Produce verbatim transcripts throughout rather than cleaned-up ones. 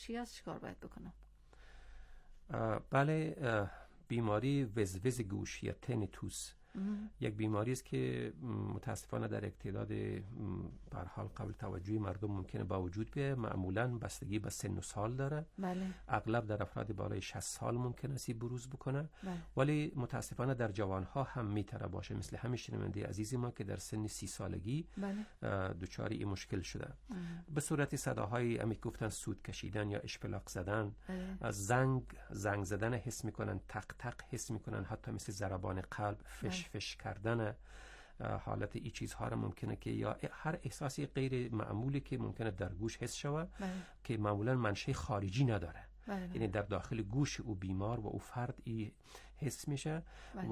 چی است، چیکار باید بکنم؟ بله، بیماری وزوز گوش یا تنیتوس یک بیماری است که متاسفانه در یک تعداد به هر حال قابل توجهی مردم ممکنه با وجود بیاید. معمولا بستگی به سن و سال داره. بله. اغلب در افراد بالای شصت سال ممکن است بروز بکنه. بله. ولی متاسفانه در جوانها هم میتونه باشه، مثل همین شنونده عزیز ما که در سن سی سالگی بله. دچار این مشکل شده. ام. به صورت صداهای امی گفتن سود کشیدن یا اشپلاق زدن، بله. زنگ زنگ زدن حس میکنن، تق تق حس میکنن، حتی مثل ضربان قلب، فش فش کردن، حالت ای چیزها را ممکنه که یا هر احساسی غیر معمولی که ممکنه در گوش حس شود که معمولا منشأ خارجی نداره، یعنی در داخل گوش او بیمار و او فرد ای حس میشه و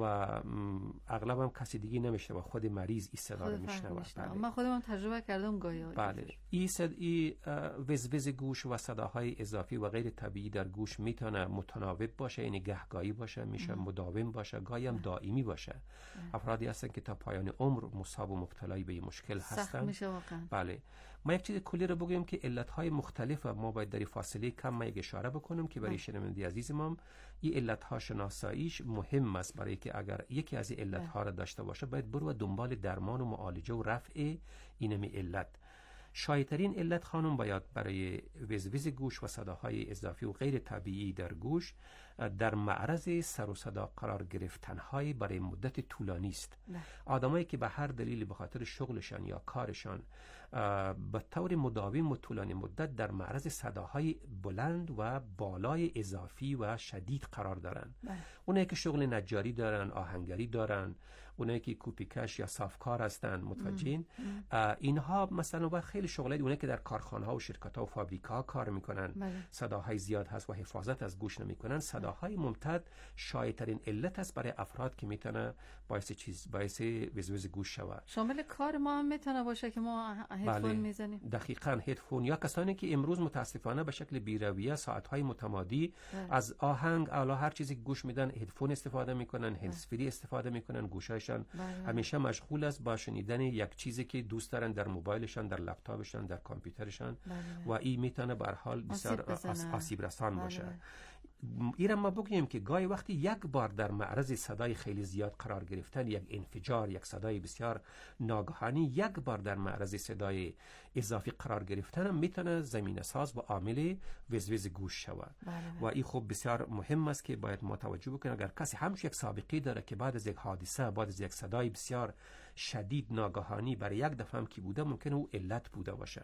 اغلب هم کسی دیگه نمیشه و خود مریض این صدا رو میشنوه. بله. من خودم تجربه کردم گاهی. بله. این صد ای وزوز گوش و صداهای اضافی و غیر طبیعی در گوش میتونه متناوب باشه، یعنی گهگاهی باشه، میشه مداوم باشه، گاهی هم دائمی باشه. افرادی هستن که تا پایان عمر مصاب و مبتلای به این مشکل هستن. سخت میشه واقعا. بله. ما یک چیز کلی رو بگیم که علتهای مختلف ما باید در فاصله کم ما یک اشاره بکنم که برای شنونده عزیز ما این علتها شناساییش مهم است، برای که اگر یکی از این علتها را داشته باشه باید برو دنبال درمان و معالجه و رفع اینمی علت. شایع‌ترین علت خانم باید برای وزوز گوش و صداهای اضافی و غیر طبیعی در گوش در معرض سر و صدا قرار گرفتن‌های برای مدت طولانی است. آدمایی که به هر دلیل به خاطر شغلشان یا کارشان به طور مداوم و طولانی مدت در معرض صداهای بلند و بالای اضافی و شدید قرار دارن، اونایی که شغل نجاری دارن، آهنگری دارن، اونایی که کوپیکش یا صافکار هستن، متوجهین، اینها مثلا و خیلی شغلای اونایی که در کارخانه‌ها و شرکت‌ها و فابریکاها کار میکنن، بله. صداهای زیاد هست و حفاظت از گوش نمیکنن. صداهای ممتد شایع‌ترین علت است برای افراد که میتونه باعث چیز باعث وزوز گوش شود. شامل کار ما هم میتونه باشه که ما هدفون بله. میزنیم. دقیقاً هدفون، یا کسانی که امروز متاسفانه به شکل بی‌رویه ساعت‌های متمادی بله. از آهنگ الا هر چیزی گوش میدن هدفون استفاده میکنن، هندزفری استفاده میکنن، گوشایشان بله. همیشه مشغول است با شنیدن یک چیزی که دوست دارن در موبایلشان، در لپتاپشان، در کامپیوترشان بله. و این میتونه به هر حال بسیار آسیب رسان بله. باشه. این ما بگیم که گاهی وقتی یک بار در معرض صدای خیلی زیاد قرار گرفتن، یک انفجار، یک صدای بسیار ناگهانی، یک بار در معرض صدای اضافی قرار گرفتن میتونه زمینه ساز و عامل وزوز گوش شود و این خب بسیار مهم است که باید ما توجه بکنیم. اگر کسی همش یک سابقه داره که بعد از یک حادثه، بعد از یک صدای بسیار شدید ناگهانی برای یک دفعه هم کی بوده، ممکنه او علت بوده باشه.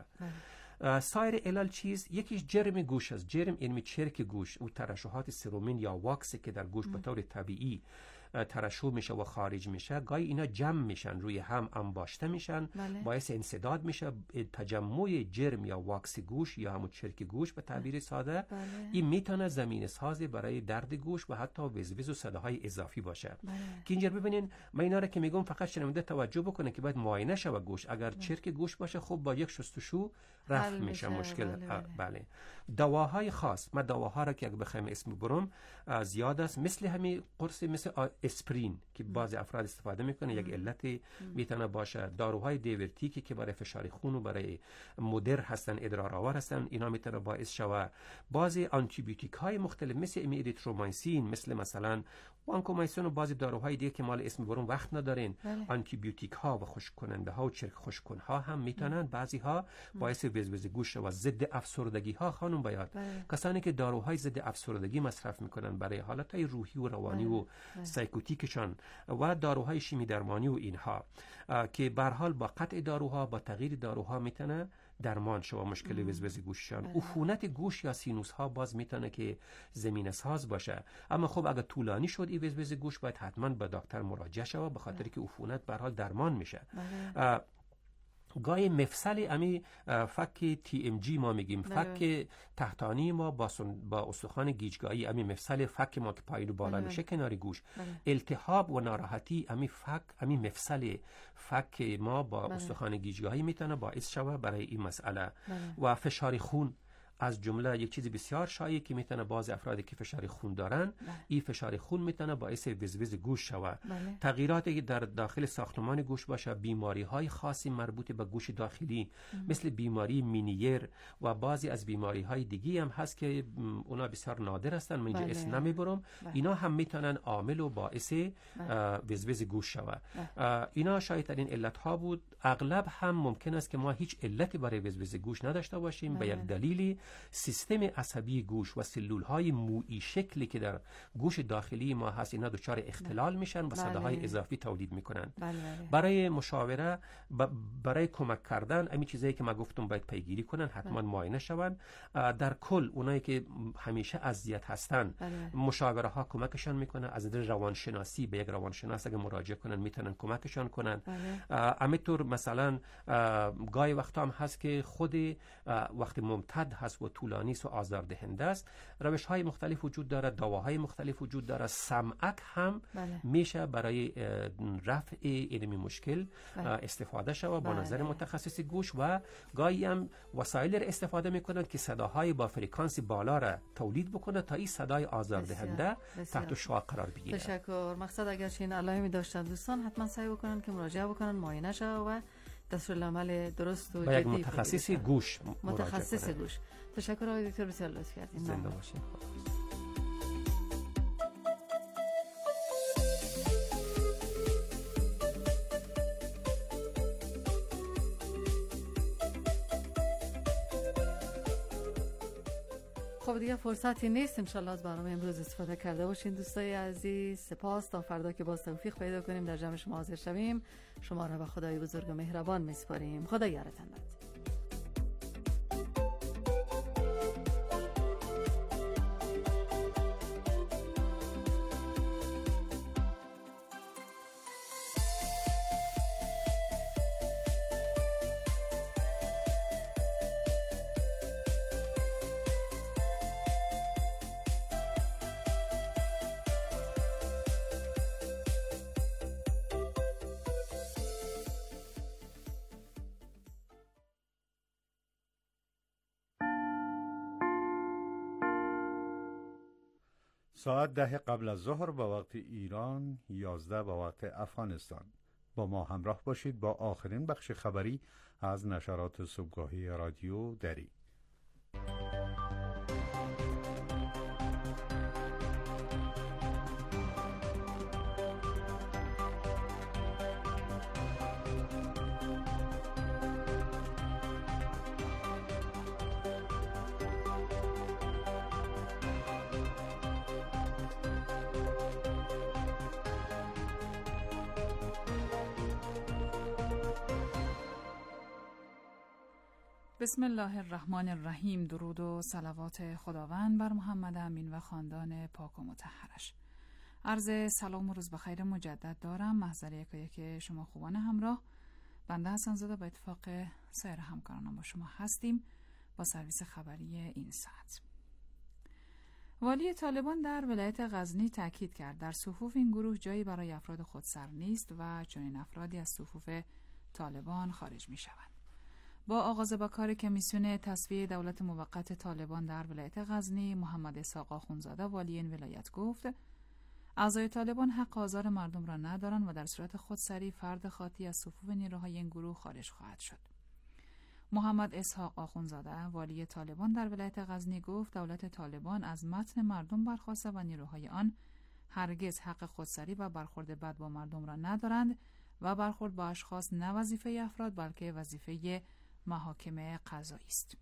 سایر علل چیز، یکیش جرم گوش است. جرم یعنی چرک گوش، او ترشحات سرومین یا واکس که در گوش به طور طبیعی ترشح میشه و خارج میشه، گاهی اینا جمع میشن، روی هم انباشته میشن بله. باعث انسداد میشه. تجمع جرم یا واکس گوش یا همون چرک گوش به تعبیر ساده بله. این میتونه زمینه سازی برای درد گوش و حتی وزوز و صداهای اضافی باشه بله. که اینجا ببینین من اینا رو که میگم فقط شنونده توجه بکنه که باید معاینه شه گوش. اگر بله. چرک گوش باشه خب با یک شستشو رفع میشه مشکل بله, بله. بله. دواهای خاص، ما دواها را که اگه بخوایم اسم برم زیاد است، مثل همین قرص مثل اسپرین که بعضی افراد استفاده میکنه، یک علت میتونه باشه. داروهای دیورتیکی که برای فشار خون و برای مدر هستن، ادرارآور هستن، اینا میتونه باعث شوه. بعضی آنتی بیوتیک های مختلف مثل اریترومایسین، مثل مثلا وانکومایسین و بعضی داروهای دیگه که مال اسم برم وقت ندارین، آنتی بیوتیک ها و خشک کننده ها و چرک خشک کن ها هم میتونن بعضی ها باعث وزوز گوش و ضد افسردگی ها خانم باید بله. کسانی که داروهای ضد افسردگی مصرف میکنن برای حالتهای روحی و روانی بله. و بله. سایکوتیکشان و داروهای شیمی درمانی و اینها که به هر حال با قطع داروها، با تغییر داروها میتونه درمان شو مشکل وزوز گوششان. عفونت گوش یا سینوس ها باز میتونه که زمینه ساز باشه، اما خب اگه طولانی شد این وزوز گوش باید حتما به دکتر مراجعه شو، به خاطر که عفونت به هر حال درمان میشه. گاهی مفصل امی فک تی ام جی ما میگیم بله. فک تحتانی ما با, با استخوان گیجگاهی، امی مفصل فک ما که پایین و بالا بله. میشه کنار گوش بله. التهاب و ناراحتی امی فک امی مفصل فک ما با بله. استخوان گیجگاهی میتونه باعث شوه برای این مسئله بله. و فشار خون از جمله یک چیز بسیار شایع که میتونه بعضی افرادی که فشار خون دارن، این فشار خون میتونه باعث وزوز گوش شود. بله. تغییراتی که در داخل ساختمان گوش باشه، بیماری های خاصی مربوط به گوش داخلی ام. مثل بیماری مینیر و بعضی از بیماری های دیگی هم هست که اونا بسیار نادر هستن، من اینجا اسم نمیبرم. اینا هم میتونن عامل و باعث وزوز گوش شود. اینا شاید ترین علت ها بود. اغلب هم ممکن است که ما هیچ علتی برای وزوز گوش نداشته باشیم. به یک دلیلی سیستم عصبی گوش و سلول های مویی شکلی که در گوش داخلی ما هست، اینا دچار اختلال میشن و صداهای اضافی تولید میکنن. بله بله. برای مشاوره، برای کمک کردن همین چیزایی که ما گفتم باید پیگیری کنن، حتما معاینه شون. در کل اونایی که همیشه اذیت هستن، بله. مشاوره ها کمکشان میکنه. از نظر روانشناسی به یک روانشناس اگه مراجعه کنن میتونن کمکشان کنن. همینطور مثلا گاهی وقتا هم هست که خود وقتی ممتد هست و طولانی و آزاردهنده است، روش های مختلف وجود داره، دواهای مختلف وجود داره. سمعک هم بله. میشه برای رفع این مشکل بله. استفاده شود با بله. نظر متخصص گوش، و گاهی هم وسایل را استفاده میکنند که صداهای با فرکانس بالا را تولید بکنه تا این صدای آزاردهنده تحت شعاع قرار بگیره. تشکر. مقصد اگر چین علائمی داشتن دوستان حتما سعی بکنن که مراجعه بکنن، معاینه شه و دستورالعمل درست و با یک متخصص گوش متخصص گوش. تشکر آقای دکتر، بسیار لطف کردین. زنده باشید. خب دیگه فرصتی نیست، انشالله از برنامه امروز استفاده کرده باشین دوستای عزیز. سپاس. تا فردا که باز توفیق پیدا کنیم در جمع شما حاضر شویم، شما را به خدای بزرگ و مهربان میسپاریم. خدا یارتان باد. ساعت ده قبل از ظهر به وقت ایران، یازده به وقت افغانستان. با ما همراه باشید با آخرین بخش خبری از نشرات صبحگاهی رادیو دری. بسم الله الرحمن الرحیم. درود و صلوات خداوند بر محمد امین و خاندان پاک و مطهرش. عرض سلام و روز بخیر مجدد دارم. محضر یکایک شما خوبان همراه، بنده حسن زاده با اتفاق سایر همکارانم با شما هستیم با سرویس خبری این ساعت. والی طالبان در ولایت غزنی تاکید کرد در صفوف این گروه جایی برای افراد خودسر نیست و چنین افرادی از صفوف طالبان خارج می شوند. با آغاز با کار کمیسیون تصفیه دولت موقت طالبان در ولایت غزنی، محمد اسحاق آخوندزاده والی این ولایت گفت اعضای طالبان حق آزار مردم را ندارند و در صورت خودسری فرد خاطی از صفوف نیروهای این گروه خارج خواهد شد. محمد اسحاق آخوندزاده والی طالبان در ولایت غزنی گفت دولت طالبان از متن مردم برخاسته و نیروهای آن هرگز حق خودسری و برخورد بد با مردم را ندارند و برخورد با اشخاص نه وظیفه افراد بلکه وظیفه محاکم قضایی است.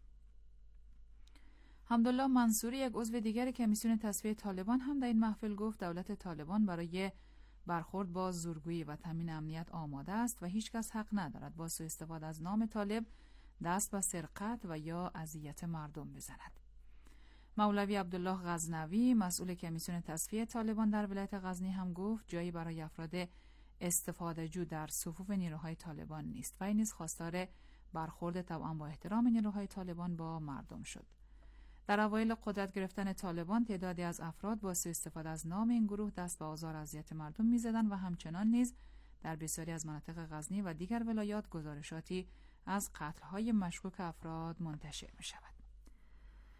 حمدالله منصوری، یک عضو دیگر کمیسیون تصفیه طالبان، هم در این محفل گفت دولت طالبان برای برخورد با زورگویی و تامین امنیت آماده است و هیچ کس حق ندارد با سوء استفاده از نام طالب دست به سرقت و یا اذیت مردم بزند. مولوی عبدالله غزنوی، مسئول کمیسیون تصفیه طالبان در ولایت غزنی، هم گفت جایی برای افراد استفاده جو در صفوف نیروهای طالبان نیست و این نیز خواستار برخورد طبعا با احترام نیروهای طالبان با مردم شد. در اوایل قدرت گرفتن طالبان تعدادی از افراد با سوء استفاده از نام این گروه دست به آزار و اذیت مردم می‌زدند و همچنان نیز در بسیاری از مناطق غزنی و دیگر ولایات گزارشاتی از قتل‌های مشکوک افراد منتشر می‌شود.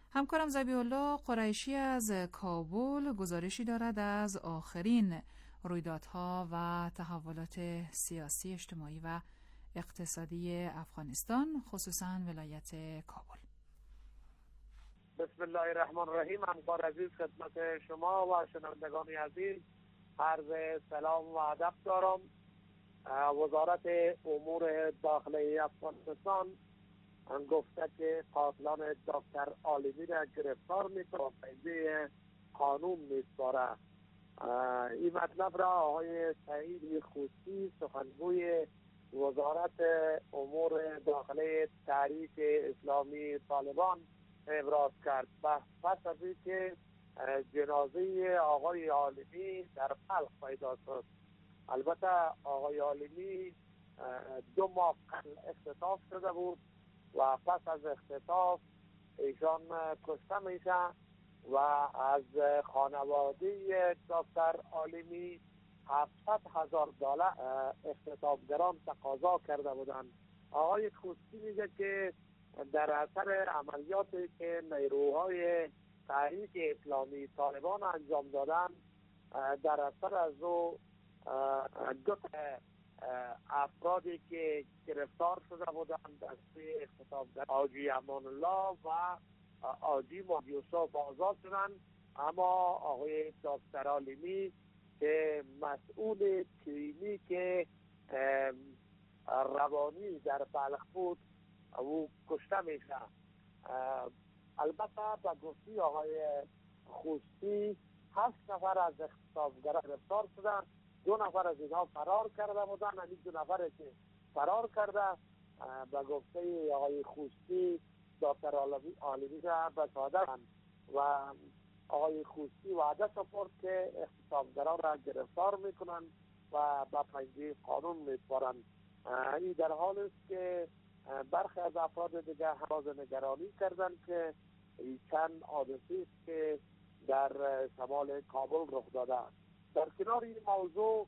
همکارم ذبیح‌الله قریشی از کابل گزارشی دارد از آخرین رویدادها و تحولات سیاسی، اجتماعی و اقتصادی افغانستان، خصوصا ولایت کابل. بسم الله الرحمن الرحیم. همکار عزیز خدمت شما و شنوندگان عزیز عرض سلام و ادب دارم. وزارت امور داخلی افغانستان گفته که قاتلان دکتر عالمی را گرفتار می‌کنه و پیده قانون می‌سپاره. این مطلب را آقای سعید خوستی سخنگوی وزارت امور داخلی تحریک اسلامی طالبان ابراز کرد. پس از اینکه جنازه آقای عالمی در بلخ پیدا شد. البته آقای عالمی دو ماه قبل اختطاف شده بود و پس از اختطاف ایشان کشته میشه و از خانواده دکتر عالمی هفتصد هزار دلار اختطافگران تقاضا کرده بودند. آقای خوستی میگه که در اثر عملیاتی که نیروهای تحریک اسلامی طالبان انجام دادن، در اثر از او دو افرادی که گرفتار شده بودند از اختطافگر حاجی امان الله و حاجی یوسف آزاد شدند، اما آقای دکتر عالمی که مسئول کلینیک روانی در بلخ بود او کشته میشه. البته به گفته آقای خوستی هشت نفر از اختطافگران گرفتار شدند، دو نفر از اینها فرار کرده بودند. همین دو نفر که فرار کرده به گفته آقای خوستی دکتر عالمی را به شهادت و آقای خوستی وعده سپرد که اختطافگران را گرفتار میکنند و به پنجه قانون میسپارند. این در حال است که برخی از افراد دیگه حراز نگرانی کردند که چند حادثه است که در شمال کابل رخ داده. در کنار این موضوع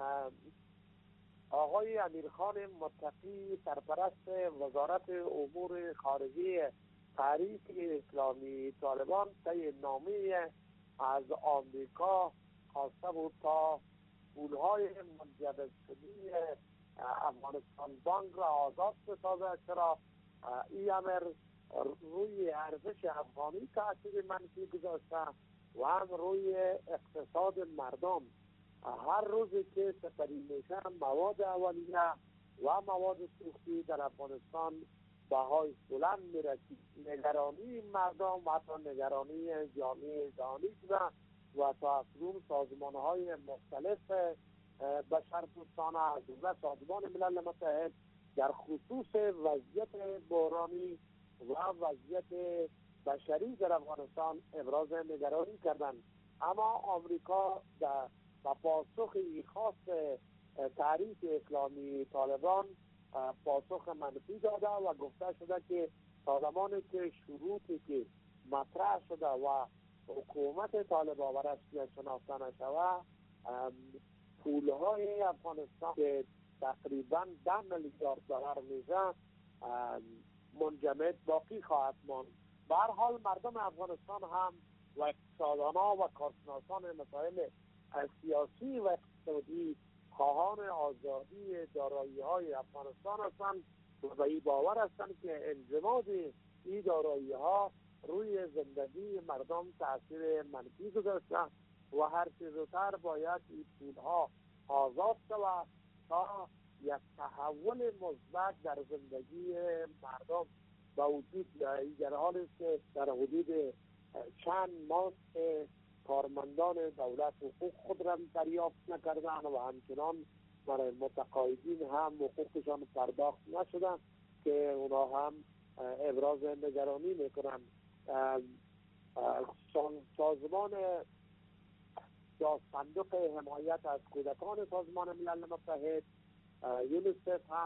آقای امیرخان متقی سرپرست وزارت امور خارجه تحریک اسلامی طالبان طی نامه از آمریکا خواسته بود تا پولهای منجمد شده افغانستان بانک را آزاد بسازد، چرا این امر روی ارزش افغانی تاثیر منفی گذاشته و هم روی اقتصاد مردم. هر روزی که سپری میشه مواد اولیه و مواد سوختی در افغانستان بهای بلند میره. نگرانی مردم و حتی نگرانی جامعه جهانی شده و تا اکنون سازمان های مختلف بشردوستانه از جمله سازمان ملل متحد در خصوص وضعیت بحرانی و وضعیت بشری در افغانستان ابراز نگرانی کردند. اما آمریکا در پاسخ خاص تحریک اسلامی طالبان پاسخ منفی داده و گفته شده که تا زمانی که شروطی که مطرح شده و حکومت طالبان و رسمیت شناخته نشود، پولهای افغانستان که تقریبا ده میلیارد دلار میشه منجمد باقی خواهد ماند. به هر حال مردم افغانستان هم و اقتصاددانا و کارشناسان مسائل سیاسی و اقتصادی خواهان آزادی دارایی های افغانستان هستند و به این باور هستند که انجماد این دارایی ها روی زندگی مردم تاثیر منفی گذاشته و هر چه زودتر باید این پولها آزاد شود تا یک تحول مثبت در زندگی مردم به وجود بیاید. در حالی است که در حدود چند ماه کارمندان دولت حقوق خود را دریافت نکردند و همچنان برای متقاعدین هم حقوقشان پرداخت نشده که اونا هم ابراز نگرانی میکنند. سازمان صندوق حمایت از کودکان سازمان ملل متحد یونیسف هم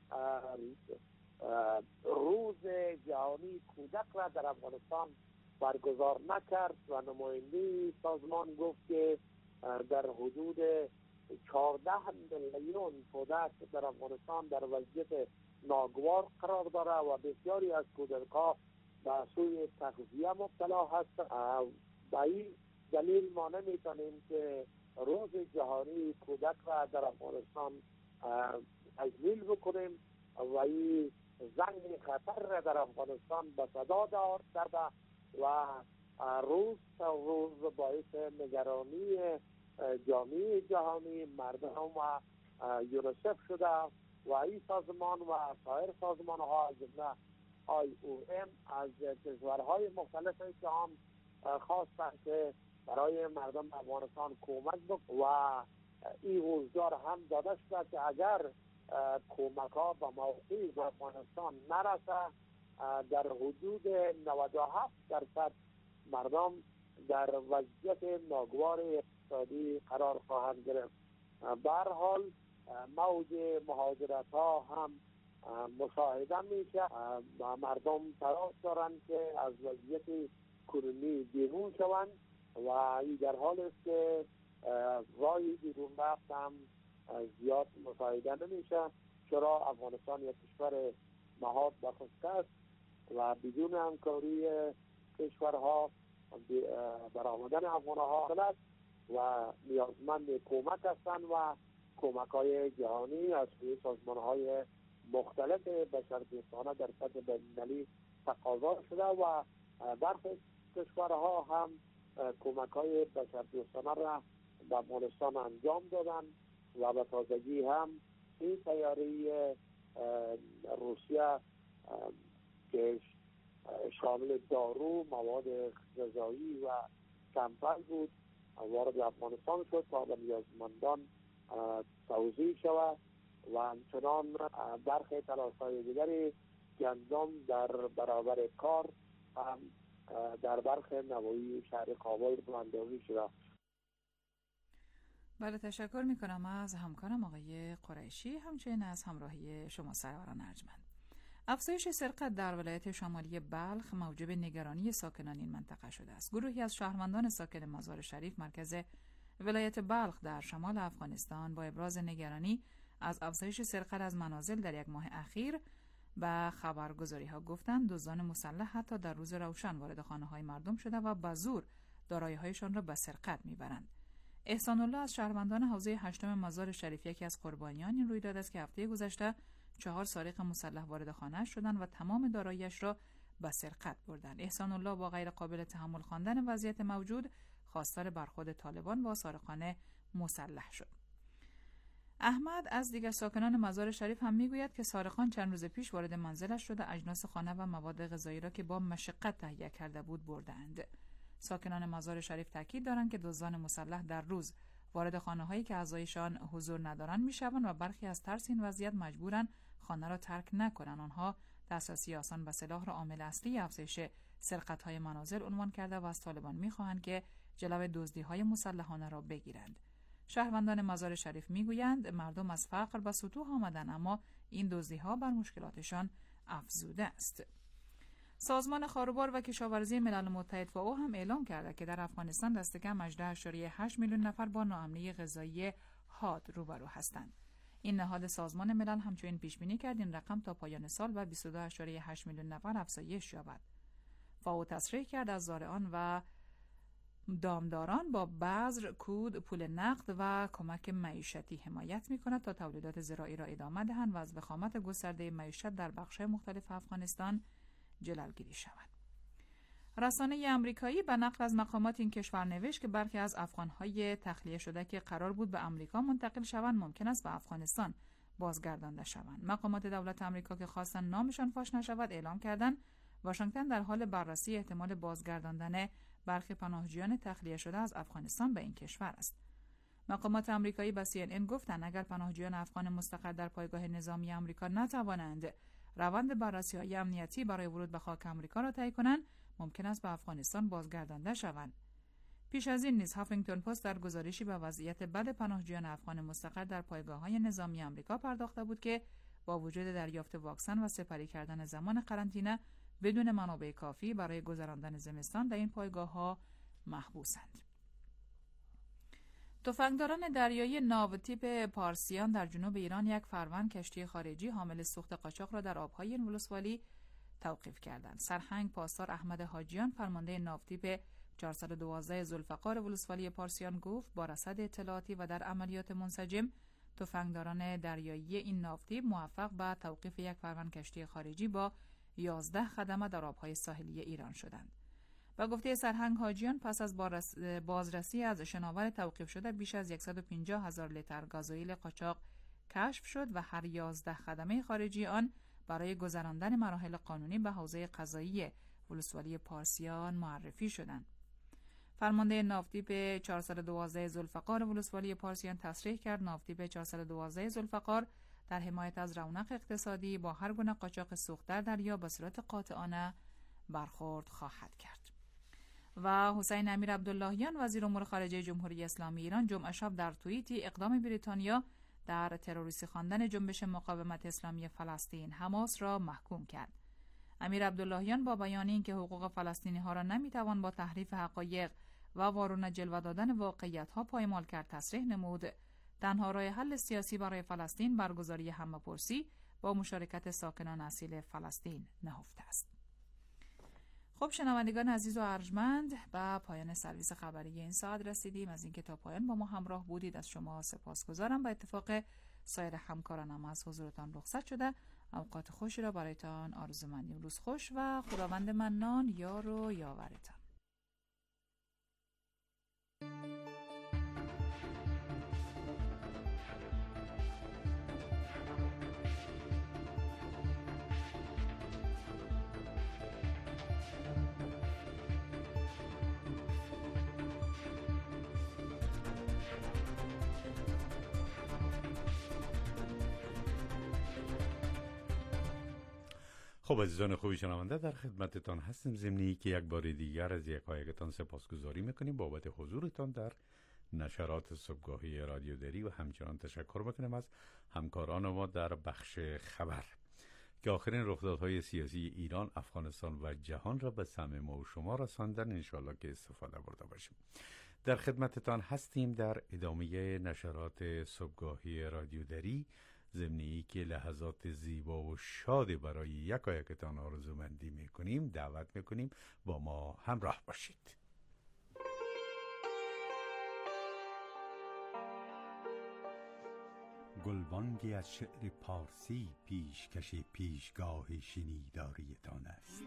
روز جهانی کودک را در افغانستان برگزار نکرد و نماینده سازمان گفت که در حدود چهارده میلیون کودک در افغانستان در وضعیت ناگوار قرار داره و بسیاری از کودک‌ها به سوی تغذیه مبتلا هستند. به این دلیل ما نمیتونیم که روز جهانی کودک را در افغانستان تجلیل بکنیم و این زنگ خطر را در افغانستان به صدا دارده و روز تا روز باعث نگرانی جامعه جهانی، مردم و یونیسف شده و این سازمان و سایر سازمان ها از جمله آی او ام از کشورهای مختلف جهان خواستند که برای مردم افغانستان کمک بکنند و این هشدار هم داده شده که اگر کمک ها به موقعی به افغانستان نرسه در حدود نود و هفت درصد مردم در وضعیت ناگوار اقتصادی قرار خواهند گرفت. به هر حال موج مهاجرت ها هم مشاهده میشه. مردم تلاش دارند که از وضعیت کنونی بیرون شوند و این در حال است که راه بیرون رفت هم زیاد مشاهده نمیشه، چرا افغانستان یک کشور نهاد و خشک است و بدون همکاری کشورها برآمدن افغانها است و نیازمند کمک هستند و کمک های جهانی از سوی سازمان های مختلف بشردوستانه در سطح بین‌المللی تقاضا شده و برخی کشورها هم کمک های بشردوستانه را به افغانستان انجام دادن و به تازگی هم این تیاره روسیه که شامل دارو، مواد غذایی و کمپل بود وارد افغانستان شد تا به نیازمندان توزیع شود و همچنان برخی تلاش‌های دیگری که انجام در برابر کار هم در برخی نواحی شهر کابل راهندازی شده. بله، تشکر میکنم از همکارم آقای قریشی، همچنین از همراهی شما سروران ارجمند. افزایش سرقت در ولایت شمالی بلخ موجب نگرانی ساکنان این منطقه شده است. گروهی از شهروندان ساکن مزار شریف مرکز ولایت بلخ در شمال افغانستان با ابراز نگرانی از افزایش سرقت از منازل در یک ماه اخیر به خبرگزاری‌ها گفتند دزدان مسلح حتی در روز روشن وارد خانه‌های مردم شده و به زور دارایی‌هایشان را به سرقت می‌برند. احسان الله از شهروندان حوزه هشتم مزار شریف یکی از قربانیان این رویداد است که هفته گذشته چهار سارق مسلح وارد خانه‌اش شدند و تمام دارایی‌اش را به سرقت بردند. احسان الله با غیر قابل تحمل خواندن وضعیت موجود خواستار برخورد طالبان با سارقان مسلح شد. احمد از دیگر ساکنان مزار شریف هم میگوید که سارقان چند روز پیش وارد منزلش شده اجناس خانه و مواد غذایی را که با مشقت تهیه کرده بود بردند. ساکنان مزار شریف تاکید دارند که دزدان مسلح در روز وارد خانه‌هایی که اعضایشان حضور ندارند میشوند و برخی از ترس این وضعیت مجبورند خانه را ترک نکنند. آنها دسترسی آسان به سلاح را عامل اصلی افزایش سرقت‌های منازل عنوان کرده و از طالبان می‌خواهند که جلوی دزدی‌های مسلحانه را بگیرند. شهروندان مزار شریف میگویند مردم از فقر به سطوح آمدند، اما این دزدی‌ها بر مشکلاتشان افزوده است. سازمان خاروبار و کشاورزی ملل متحد فائو هم اعلام کرده که در افغانستان دست کم هجده ممیز هشت میلیون نفر با ناامنی غذایی حاد روبرو هستند. این نهاد سازمان ملل همچنین پیش بینی کرد این رقم تا پایان سال به بیست و دو ممیز هشت میلیون نفر افزایش یابد. فائو تصریح کرد از زارعان و دامداران با بذر، کود، پول نقد و کمک معیشتی حمایت می‌کند تا تولیدات زراعی را ادامه دهند و از وخامت گسترده معیشت در بخش‌های مختلف افغانستان جلوگیری شود. رسانه آمریکایی به نقل از مقامات این کشور نوشت که برخی از افغان‌های تخلیه شده که قرار بود به آمریکا منتقل شوند ممکن است به افغانستان بازگردانده شوند. مقامات دولت آمریکا که خواستند نامشان فاش نشود اعلام کردند واشنگتن در حال بررسی احتمال بازگرداندن برخی پناهجویان تخلیه شده از افغانستان به این کشور است. مقامات آمریکایی به سی ان ان گفتند اگر پناهجویان افغان مستقر در پایگاه نظامی آمریکا نتوانند روند بررسی‌های امنیتی برای ورود به خاک آمریکا را طی کنند، ممکن است به افغانستان بازگردانده شوند. پیش از این نیز هافینگتون پست در گزارشی به وضعیت بد پناهجویان افغان مستقر در پایگاه‌های نظامی آمریکا پرداخته بود که با وجود دریافت واکسن و سپری کردن زمان قرنطینه بدون منابع کافی برای گذراندن زمستان در این پایگاه‌ها محبوسند. تفنگداران دریایی ناو تیپ پارسیان در جنوب ایران یک فروند کشتی خارجی حامل سوخت قاچاق را در آبهای این ولسوالی توقیف کردند. سرهنگ پاسدار احمد حاجیان فرمانده ناوتیپ چهارصد و دوازده ذوالفقار ولسوالی پارسیان گفت با رصد اطلاعاتی و در عملیات منسجم تفنگداران دریایی این ناوتیپ موفق به توقیف یک پرون کشتی خارجی با یازده خدمه در آبهای ساحلی ایران شدند. و گفته سرهنگ حاجیان پس از بازرسی از شناور توقیف شده بیش از صد و پنجاه هزار لیتر گازوئیل قاچاق کشف شد و هر یازده خدمه خارجی آن برای گذراندن مراحل قانونی به حوزه قضایی ولسوالی پارسیان معرفی شدند. فرمانده ناوتیپ چهارصد و دوازده ذوالفقار ولسوالی پارسیان تصریح کرد ناوتیپ چهارصد و دوازده ذوالفقار در حمایت از رونق اقتصادی با هر گونه قاچاق سوخت در دریا به صورت قاطعانه برخورد خواهد کرد. و حسین امیر عبداللهیان وزیر امور خارجه جمهوری اسلامی ایران جمعه شب در توییتی اقدام بریتانیا در تروریستی خواندن جنبش مقاومت اسلامی فلسطین حماس را محکوم کرد. امیر عبداللهیان با بیان اینکه حقوق فلسطینی ها را نمیتوان با تحریف حقایق و وارونه جلوه دادن واقعیت ها پایمال کرد تصریح نمود تنها راه حل سیاسی برای فلسطین برگزاری همه‌پرسی با مشارکت ساکنان اصیل فلسطین نهفته است. خب شنوندگان عزیز و ارجمند، به پایان سرویس خبری این ساعت رسیدیم. از اینکه تا پایان با ما همراه بودید از شما سپاسگزارم. به اتفاق سایر همکارانم از حضورتان رخصت شده. اوقات خوشی را برایتان آرزومندیم. روز خوش و خداوند منان یار و یاورتان. خب عزیزان خوبی شنونده، در خدمتتان هستیم. ضمنی که یک بار دیگر از یکایکتان سپاسگزاری میکنیم بابت حضورتان در نشرات صبحگاهی رادیو دری و همچنان تشکر میکنیم از همکاران ما در بخش خبر که آخرین رخدادهای سیاسی ایران، افغانستان و جهان را به سمع ما و شما رساندن. انشاءالله که استفاده برده باشیم. در خدمتتان هستیم در ادامه نشرات صبحگاهی رادیو دری، ضمنی که لحظات زیبا و شاد برای یکایکتان آرزومندی میکنیم. دعوت میکنیم با ما همراه باشید. گلبانگی از شعر پارسی پیشکش پیشگاه شنیداریتان است.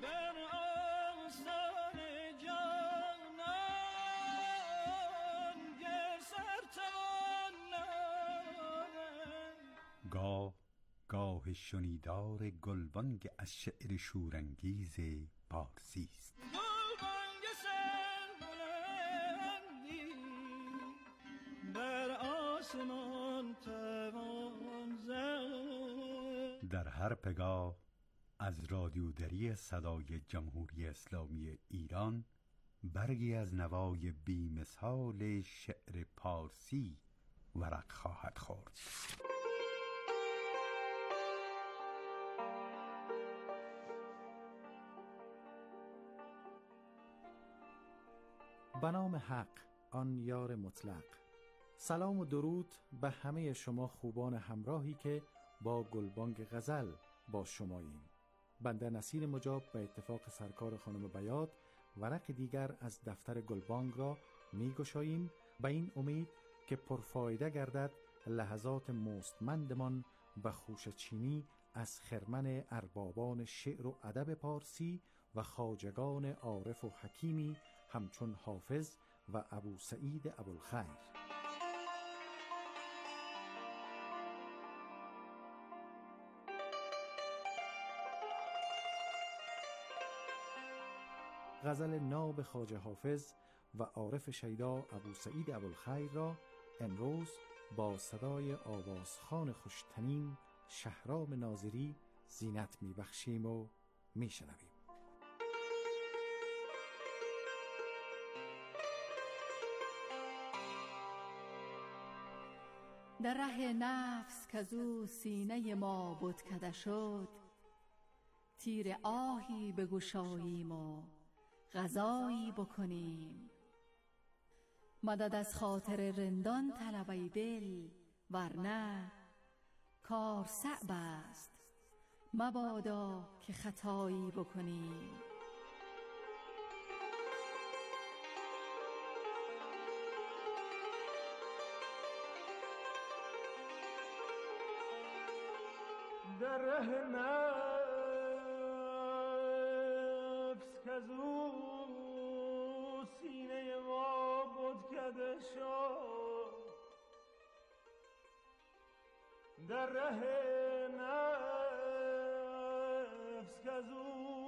گاه گاه شنیدار گلبانگ از شعر شورانگیز پارسی است. گلبانگ سربلندی بر آسمان توان زد. در هر پگاه از رادیو دری صدای جمهوری اسلامی ایران برگی از نوای بی‌مثال شعر پارسی ورق خواهد خورد. به نام حق، آن یار مطلق. سلام و درود به همه شما خوبان همراهی که با گلبانگ غزل با شماییم. بنده نصیر مجاب به اتفاق سرکار خانم بیات ورق دیگر از دفتر گلبانگ را می گشاییم به این امید که پرفایده گردد لحظات مستمندمان به خوشچینی از خرمن اربابان شعر و ادب پارسی و خواجگان عارف و حکیمی همچون حافظ و ابو سعید ابوالخیر. غزل ناب خواجه حافظ و عارف شیدا ابو سعید ابوالخیر را امروز با صدای آوازخوان خوشتنین شهرام ناظری زینت میبخشیم و میشنویم. در ره نفس کزو سینه ما بتکده شد، تیر آهی بگشاییم و غذایی بکنیم. مدد از خاطر رندان طلب ای دل، ورنه کار صعب است مبادا که خطایی بکنی. در ره نفس کزو سینه ما بود کده شد، در ره نفس کزو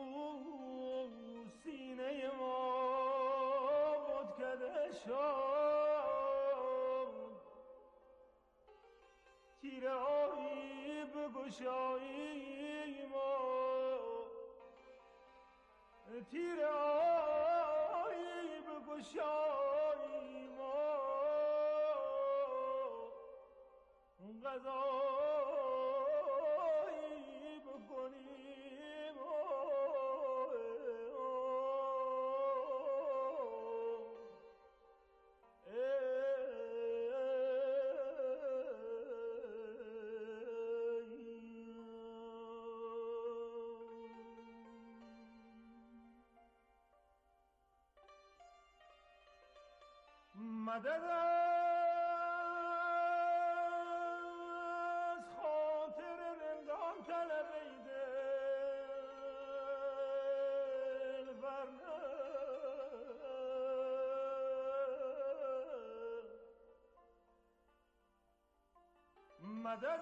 سینه ما بود کده شد، تیر آیی بگشایی ما، تیر آیی بگشایی ما، غذایی بکنیم مدد از خاطر رندان طلب ای دل، ورنه مدد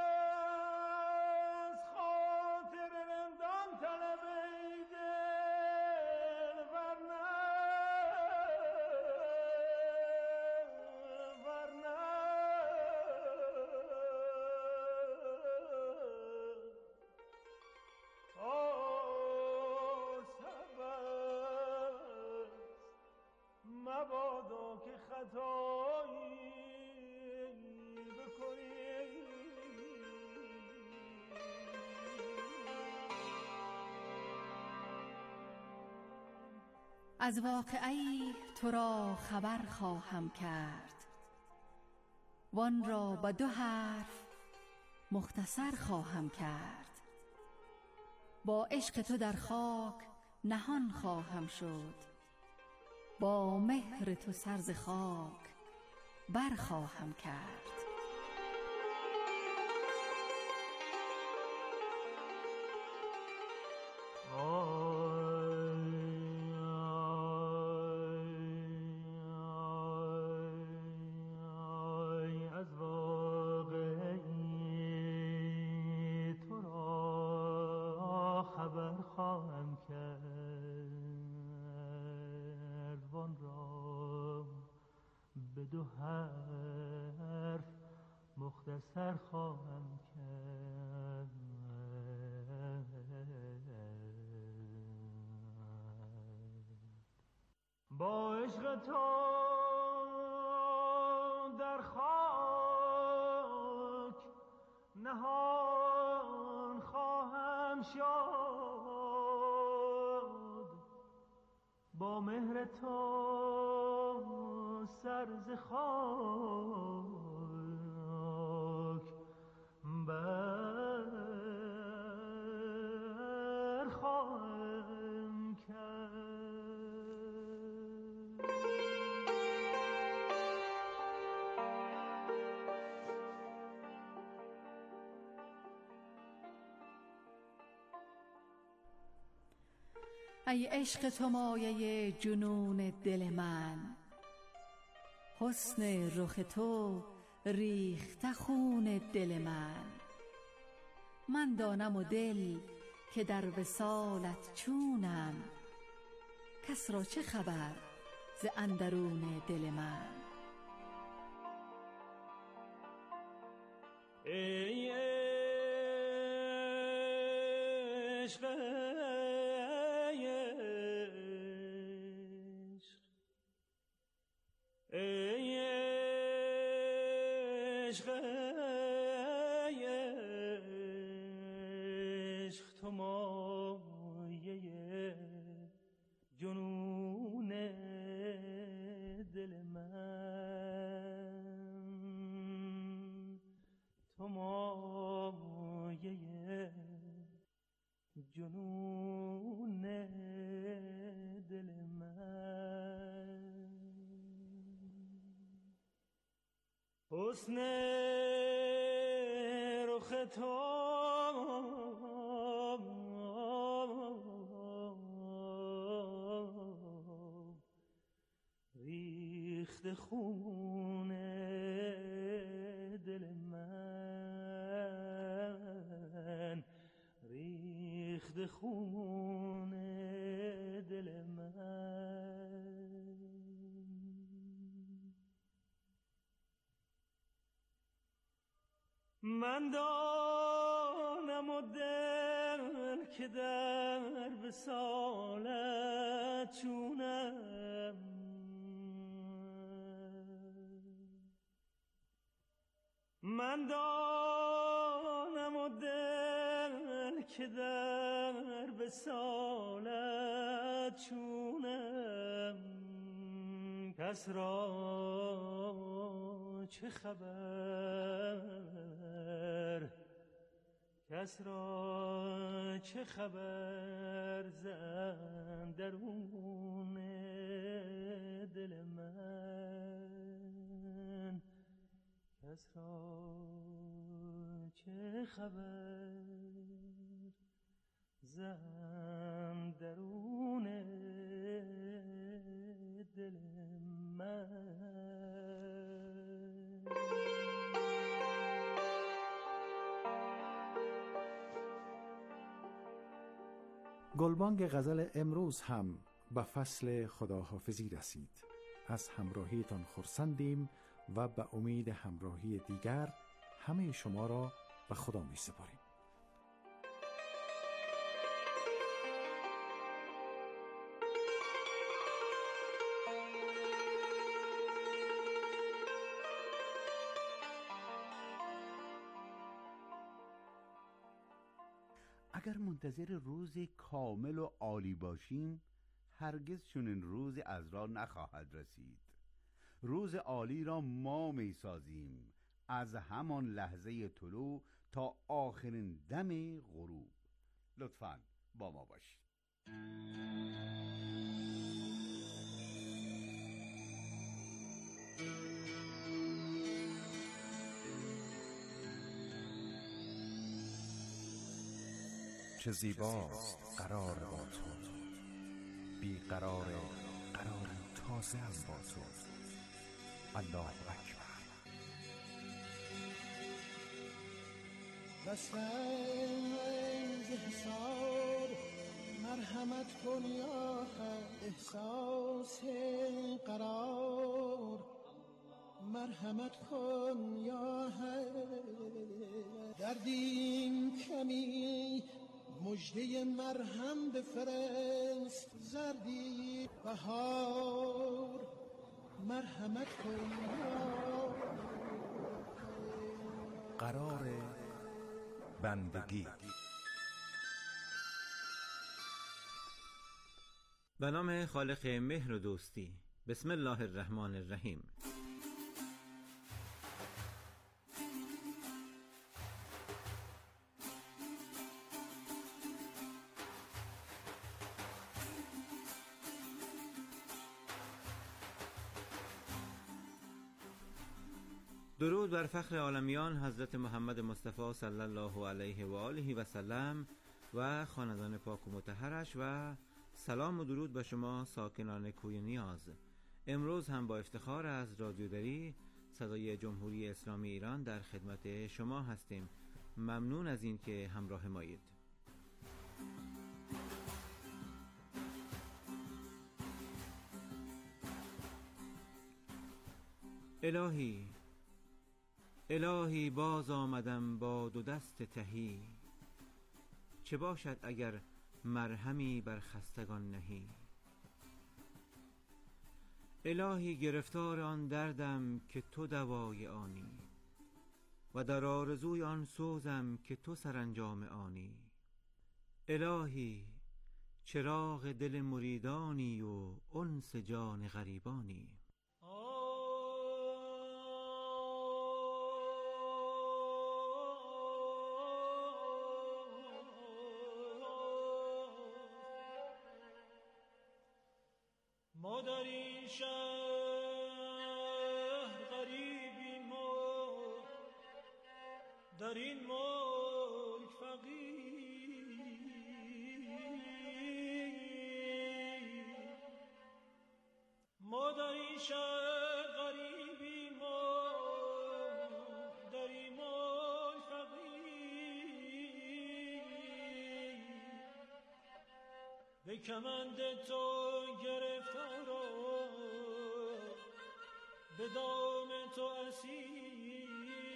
از خاطر رندان طلب ای دل، ورنه مبادا که خطایی بکنی. از واقعی تو را خبر خواهم کرد، وان را به دو حرف مختصر خواهم کرد. با عشق تو در خاک نهان خواهم شد، با مهر تو سر ز خاک بر خواهم کرد. از واقعی تو را خبر خواهم کرد، وان را به دو حرف مختصر خواهم کرد. با عشق تو در خاک نهان خواهم شد، با مهر تو سر ز خاک بر خواهم کرد. ای عشق تو مایه جنون دل من، حسن رخ تو ریخته خون دل من. من دانم و دل که در وصالت چونم، کس را چه خبر ز اندرون دل من. ای عشق ای عشق عشق تو مایه جنون دل من، تو مایه حسن رخ تو ریخت خون دل من، ریخت خون دل من. من دانم و دل که در وصالت چونم، من دانم و دل که در وصالت چونم. کس را چه خبر، کس را چه خبر زن درون دل من، کس را چه خبر زن درون دل من. گلبانگ غزل امروز هم به فصل خداحافظی رسید. از همراهیتان خرسندیم و به امید همراهی دیگر همه شما را به خدا می سپاریم. اگر منتظر روزی کامل و عالی باشیم، هرگز چنین روزی از راه نخواهد رسید. روز عالی را ما می سازیم از همان لحظه طلوع تا آخرین دم غروب. لطفاً با ما باشید. چه زیباست قرار با تو، بی قرار قرار تازه هم با تو. الله اکبر. بسنگ حسار مرحمت کن یا حق، احساس قرار مرحمت کن یا حق. دردیم کمی مجده مرهم بفرست، زردی بهار مرحمت کن یا قرار بندگی. به نام خالق مهر و دوستی. بسم الله الرحمن الرحیم. درود بر فخر عالمیان حضرت محمد مصطفی صلی الله علیه و آله و سلم و خاندان پاک و مطهرش، و سلام و درود به شما ساکنان کوی نیاز. امروز هم با افتخار از رادیو دری صدای جمهوری اسلامی ایران در خدمت شما هستیم. ممنون از این که همراه مایید. الهی الهی باز آمدم با دو دست تهی، چه باشد اگر مرهمی بر خستگان نهی. الهی گرفتار آن دردم که تو دوای آنی، و در آرزوی آن سوزم که تو سرانجام آنی. الهی چراغ دل مریدانی و انس جان غریبانی. ما در این شهر غریبیم و در این ملک فقیر، ما در این شهر غریبی، ما در این ملک فقیر، به کمند تو گرفتارم، به دام تو اسیر.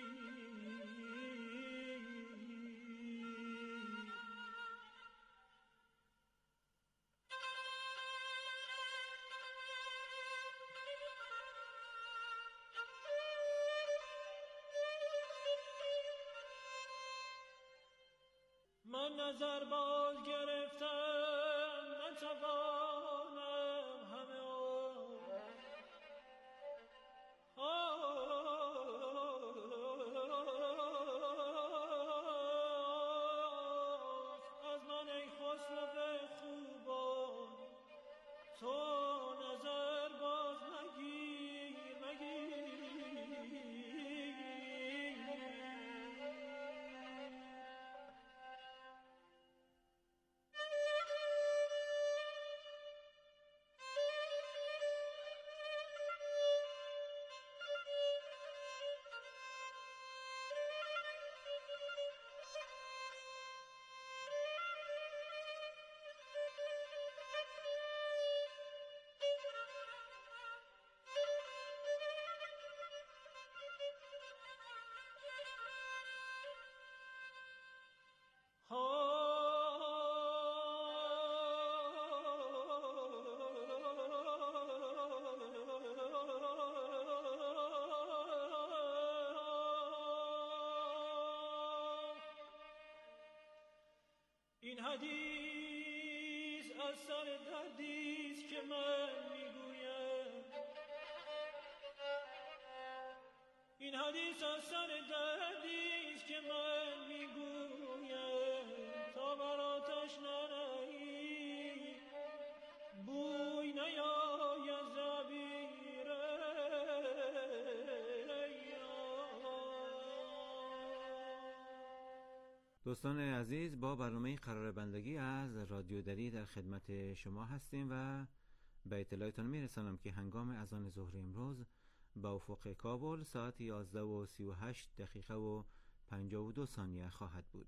من نظر باز گرفتم، نتوانم همه از من ای خسرو خوبان، تو نظر باز مگیر مگیر. این حدیث از سر دردیست که من میگویم، این حدیث از سر دردیست که من میگویم، تا بر آتش ننهی بوی نیاید زبیره. دوستان عزیز، با برنامه قرار بندگی از رادیو دری در خدمت شما هستیم و به اطلاعتان میرسانم که هنگام اذان ظهر امروز با افق کابل ساعت یازده و سی و هشت دقیقه و پنجاه و دو ثانیه خواهد بود.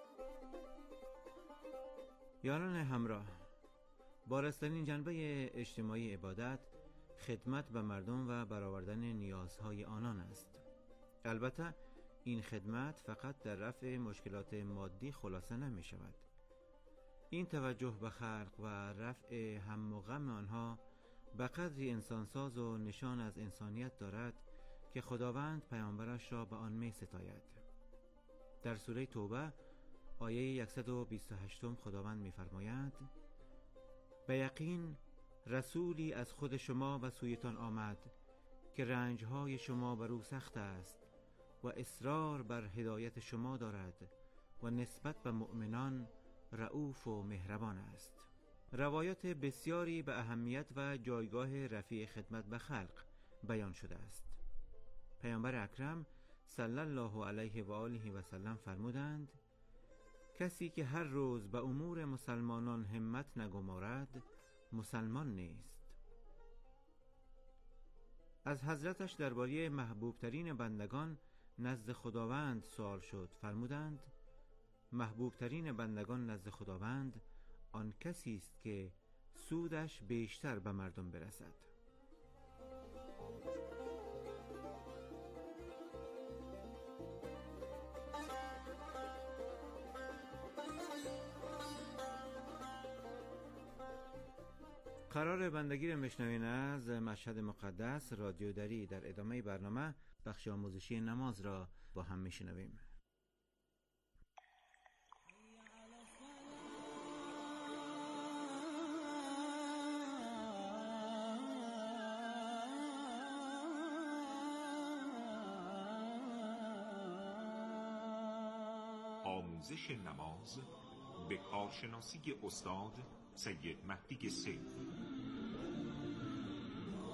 یاران همراه، بارزترین جنبه اجتماعی عبادت خدمت به مردم و برآوردن نیازهای آنان است. البته این خدمت فقط در رفع مشکلات مادی خلاصه نمی شود. این توجه به خلق و رفع هم و غم آنها به قدری انسانساز و نشان از انسانیت دارد که خداوند پیامبرش را به آن می ستاید. در سوره توبه آیه صد و بیست و هشت خداوند می فرماید: به یقین رسولی از خود شما به سویتان آمد که رنجهای شما بر او سخت است و اصرار بر هدایت شما دارد و نسبت به مؤمنان رؤوف و مهربان است. روایات بسیاری به اهمیت و جایگاه رفیع خدمت به خلق بیان شده است. پیامبر اکرم صلی الله علیه و آله و سلم فرمودند: کسی که هر روز به امور مسلمانان همت نگمارد مسلمان نیست. از حضرتش درباره محبوب ترین بندگان نزد خداوند سوال شد. فرمودند: محبوب ترین بندگان نزد خداوند آن کسی است که سودش بیشتر به مردم برسد. قرار بندگی را میشنوین از مشهد مقدس رادیو دری. در ادامه برنامه بخش آموزشی نماز را با هم میشنویم. آموزش نماز به کارشناسی استاد سید مهدی سیف.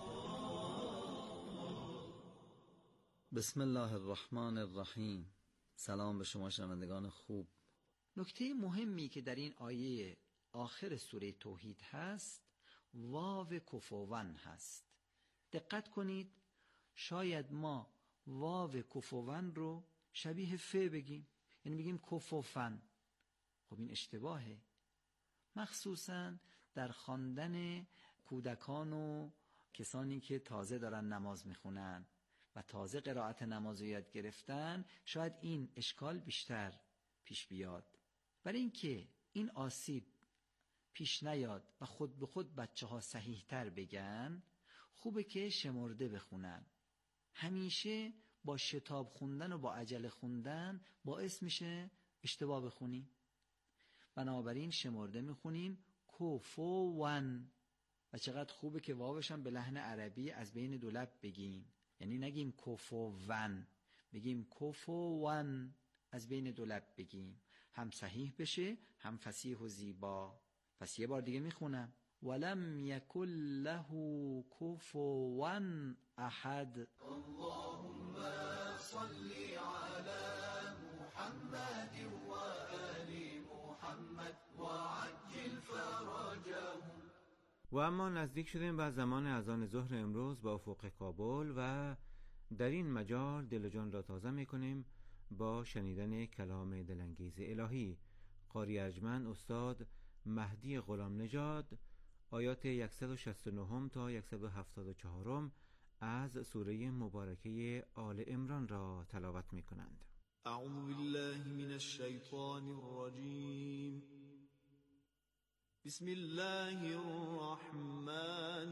بسم الله الرحمن الرحیم. سلام به شما شنوندگان خوب. نکته مهمی که در این آیه آخر سوره توحید هست واو کفوون هست. دقت کنید، شاید ما واو کفوون رو شبیه ف بگیم، یعنی بگیم کفوفن. خب این اشتباهه، مخصوصا در خواندن کودکان و کسانی که تازه دارن نماز میخونن و تازه قرائت نماز رو یاد گرفتن. شاید این اشکال بیشتر پیش بیاد. برای اینکه این آسیب پیش نیاد و خود به خود بچه ها صحیح تر بگن، خوبه که شمرده بخونن. همیشه با شتاب خوندن و با عجله خوندن باعث میشه اشتباه بخونیم. بنابراین شمرده میخونیم کفوون. و چقدر خوبه که واوش هم به لحن عربی از بین دو لب بگیم، یعنی نگیم کفوون، بگیم کفوون، از بین دو لب بگیم، هم صحیح بشه هم فصیح و زیبا. پس یه بار دیگه میخونم ولم یکن له کفوا احد. اللهم صل علی محمد و آل محمد و عجل فرجهم. و اما نزدیک شدیم به زمان اذان ظهر امروز با افق کابل و در این مجال دل و جان را تازه میکنیم با شنیدن کلام دلانگیز الهی. قاری ارجمند استاد مهدی غلام نژاد آیات صد و شصت و نه تا صد و هفتاد و چهار از سوره مبارکه آل عمران را تلاوت می کنند. اعوذ بالله من الشیطان الرجیم. بسم الله الرحمن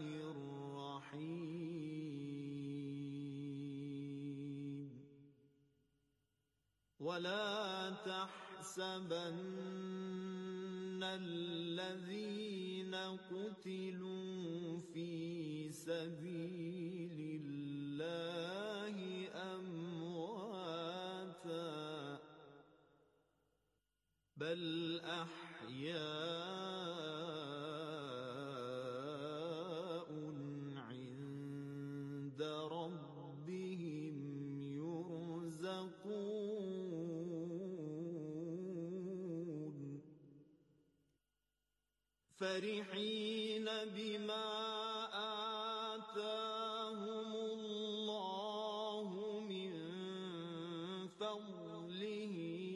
الرحیم. ولا تحسبن الذين قتلوا في سبيل الله أمواتا بل أحياء عند ربهم يرزقون فرحين بما آتاهم الله من فضله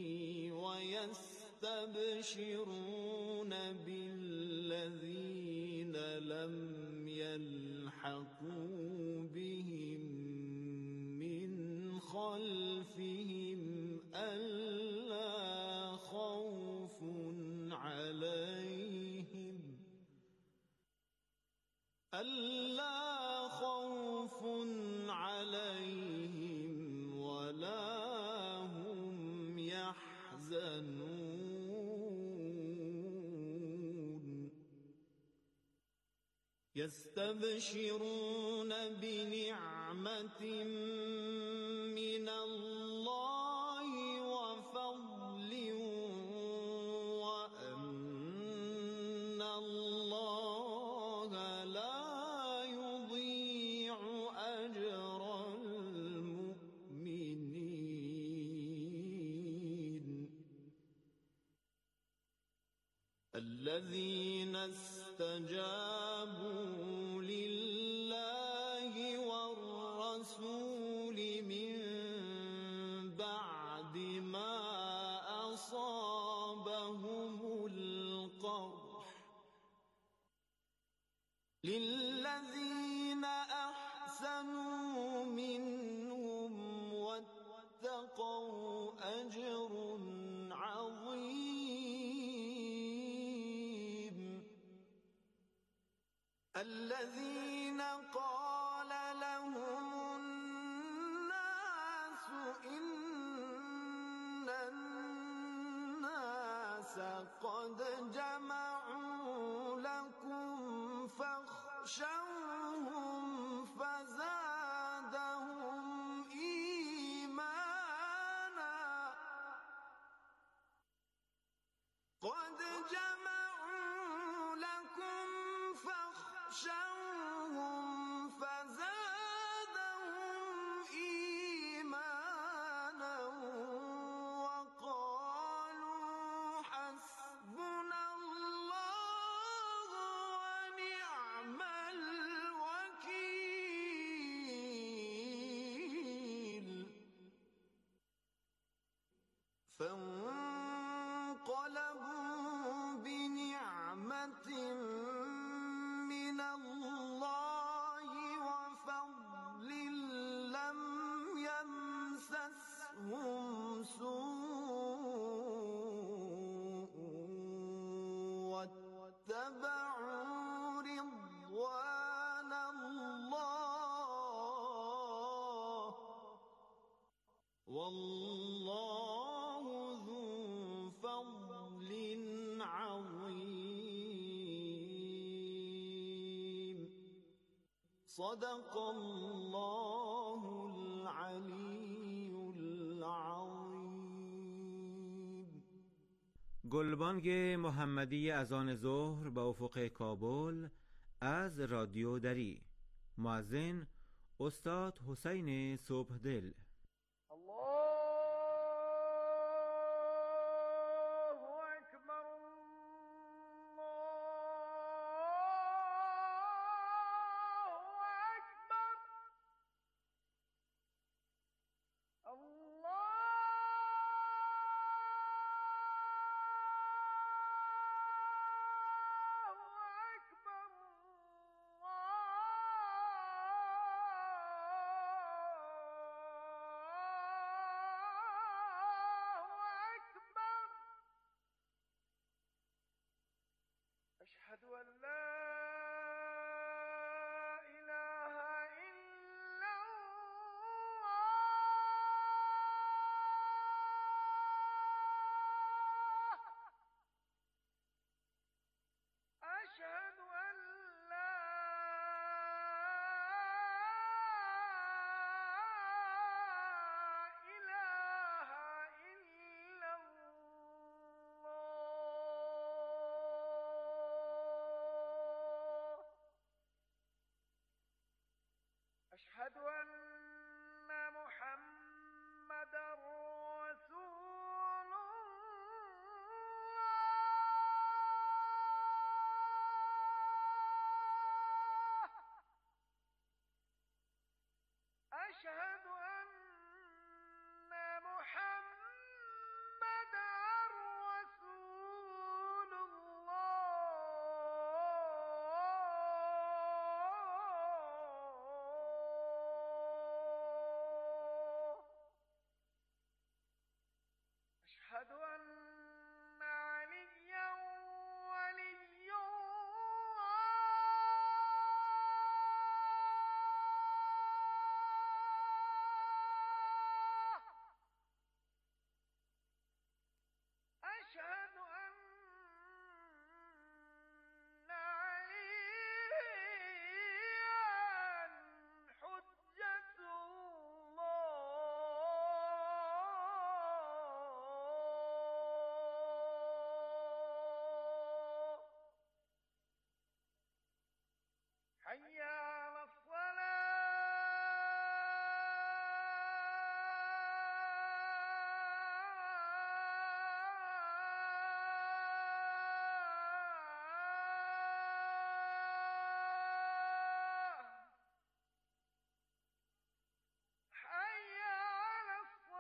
ويستبشرون بالذين لم يلحقوا بهم من خلفهم ألا خوف عليهم ألا خوف عليهم ولا هم يحزنون يستبشرون بنعمة من الله وفضل وأن الله لا يضيع أجر المؤمنين الذين استجابوا لله والرسول من بعد ما أصابهم القرح للذين أحسنوا منهم واتقوا أجر عظيم الذين قال لهم الناس إن الناس قد جمعوا لكم فاخشوهم فزادهم إيمانا قد جمعوا لكم فاخشوهم فزادهم إيمانا والله ذو فضل عظيم. صدق الله العلی العظیم. گلبانگ محمدی اذان ظهر به افق کابل از رادیو دری. مؤذن استاد حسین صبحدل. أشهد أن لا إله إلا الله. أشهد أن لا إله إلا الله. أشهد أن محمدا رسول الله. أشهد أن محمدا رسول الله. أشهد أن عليا ولي الله. أشهد أن عليا حجة الله. حي على الصلاة. حي على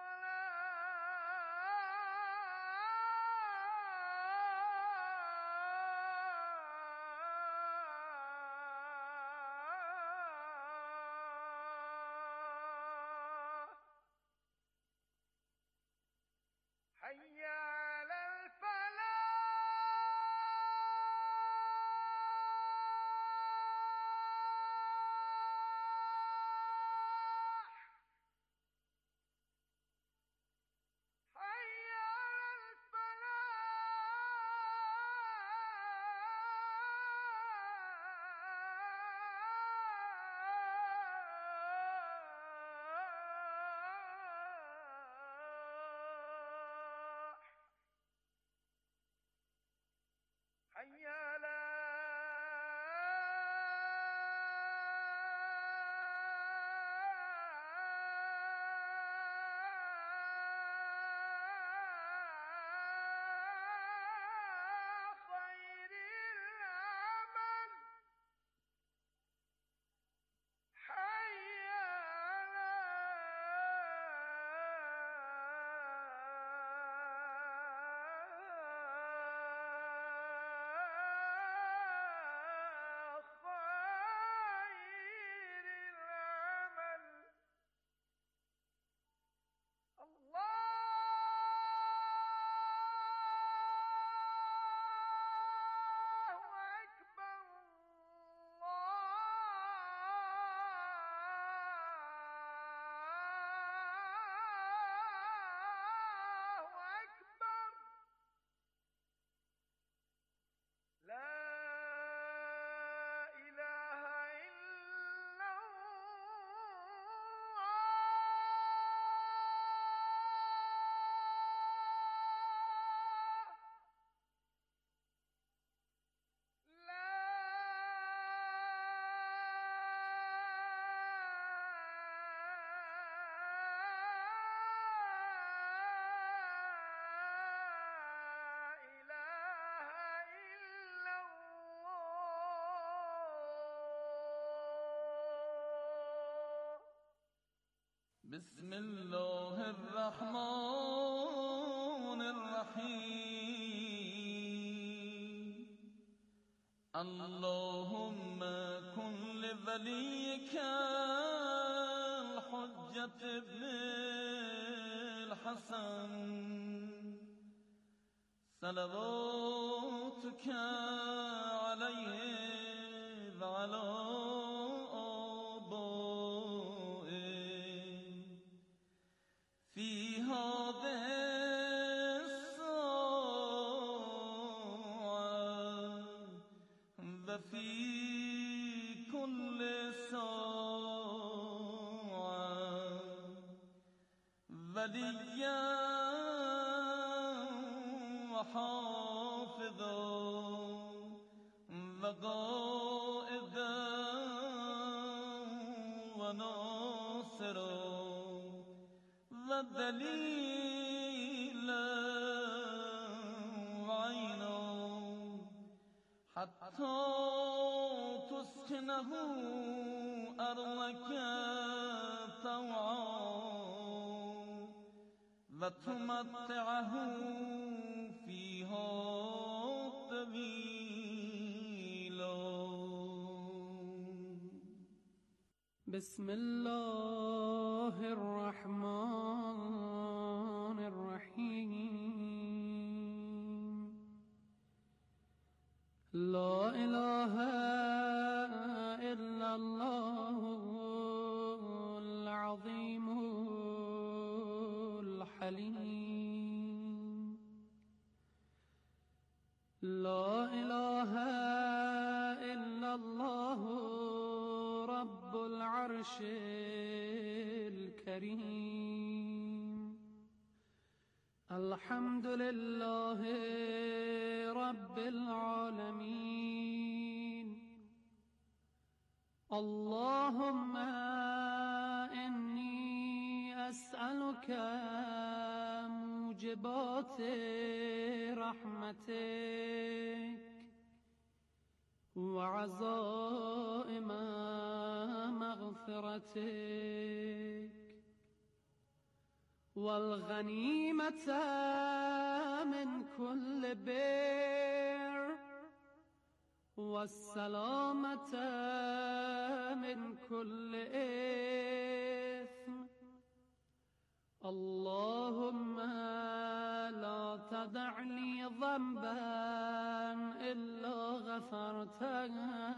الصلاة. حي على الفلاح. حي على الفلاح. بسم الله الرحمن الرحیم اللهم کن لولیک الحجة ابن الحسن صلواتك علیه و علی وليا وحافظا وقائدا وناصرا ودليلا وعينا حتى تسكنه أرضك طوعا وتمتعه فيها طويلا. بسم الله الرحمن الرحيم لا إله إلا الله العظيم الحليم لا إله إلا الله رب العرش الكريم الحمد لله رب العالمين اللهم إني أسألك موجبات رحمتك وعزائم مغفرتك والغنيمة من كل بر والسلامة من كل إثم اللهم لا تدع لي ذنبا إلا غفرته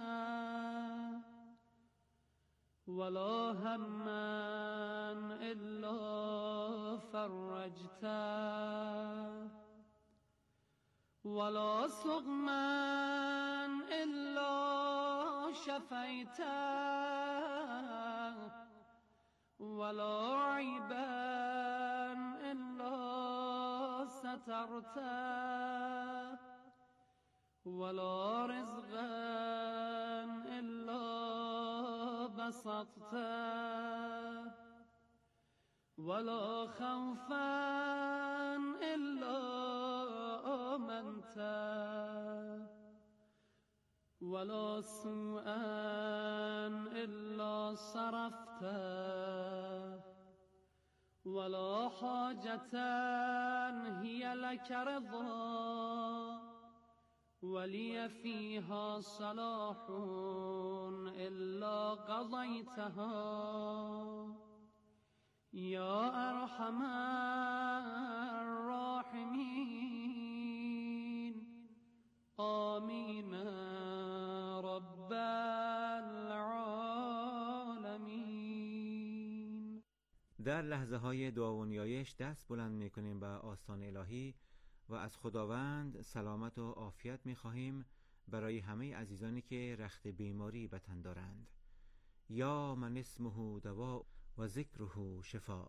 ولا هما إلا فرجته ولا سقما إلا شفيته ولا عيبا إلا سترته ولا رزقا إلا بسطته ولا خوفا إلا آمنته ولا سوءا إلا صرفته ولا حاجة هي لك رضا ولي فيها صلاح إلا قضيتها يا أرحم الراحمين آمين رب العالمين. در لحظه های دعا و نیایش دست بلند می کنیم به آستان الهی و از خداوند سلامت و عافیت می خواهیم برای همه عزیزانی که رخت بیماری به تن دارند. یا من اسمه دوا و ذکره شفا.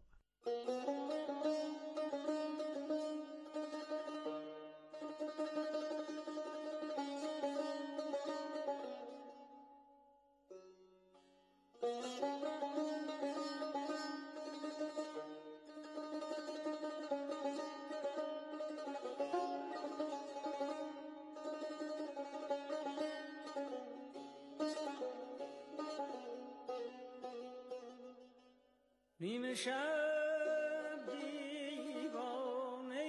نیم شب دیوانه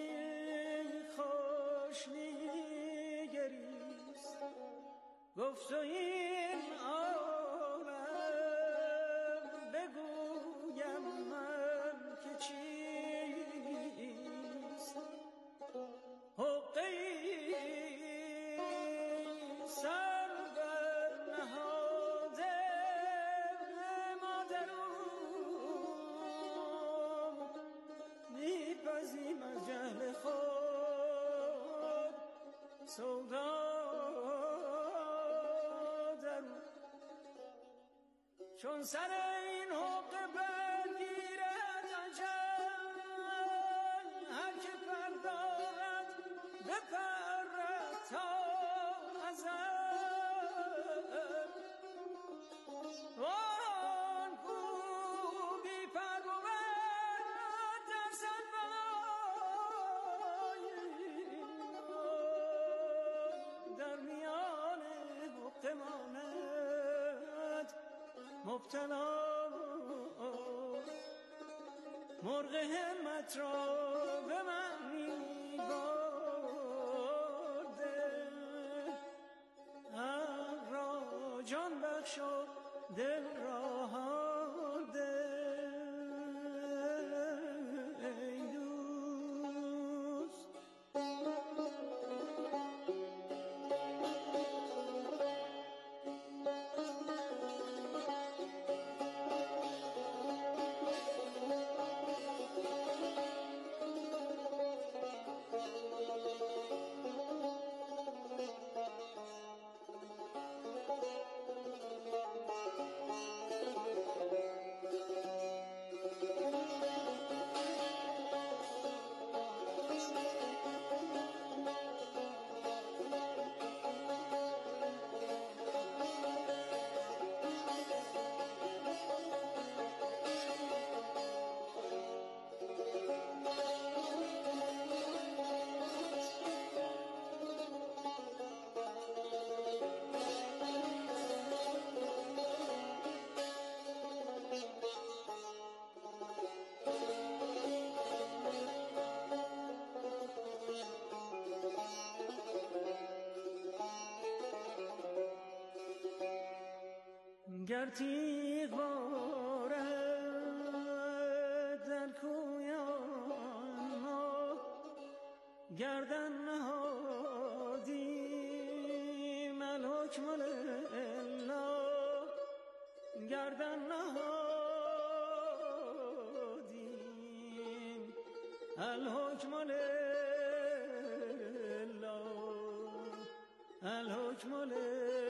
خوش نگریست، گفت و این عالم بگویم من که چیست. حقه سر بر نهاده مادرم، میپزیم از جهل خود سودا درون. چون سر این حقه برگیرد اجل، هر که پر دارد بپرد تا ازل. وان کو بی پر بود در سنبای، در میان حقه ماند مبتلا. مرغ همت را به من می برده، عقل را جان بخش و دل را هارده. ای دوست گر تیغ بارد در کویان ما، گردن نهادیم الحکم لله. گردن نهادیم الحکم لله، الحکم لله.